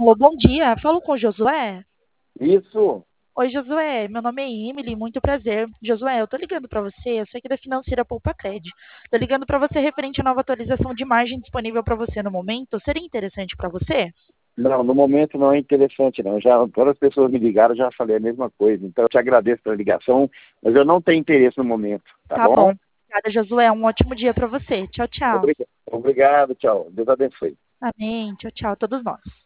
Alô, bom dia. Falo com o Josué? Isso. Oi, Josué. Meu nome é Emily, muito prazer. Josué, eu tô ligando pra você, eu sei que é da financeira Poupa Cred. Tô ligando pra você referente à nova atualização de margem disponível pra você no momento. Seria interessante pra você? Não, no momento não é interessante, não. Já, todas as pessoas me ligaram, eu já falei a mesma coisa. Então, eu te agradeço pela ligação, mas eu não tenho interesse no momento, tá Tá bom. bom? Obrigada, Josué. Um ótimo dia pra você. Tchau, tchau. Obrigado, tchau. Deus abençoe. Amém. Tchau, tchau, todos nós.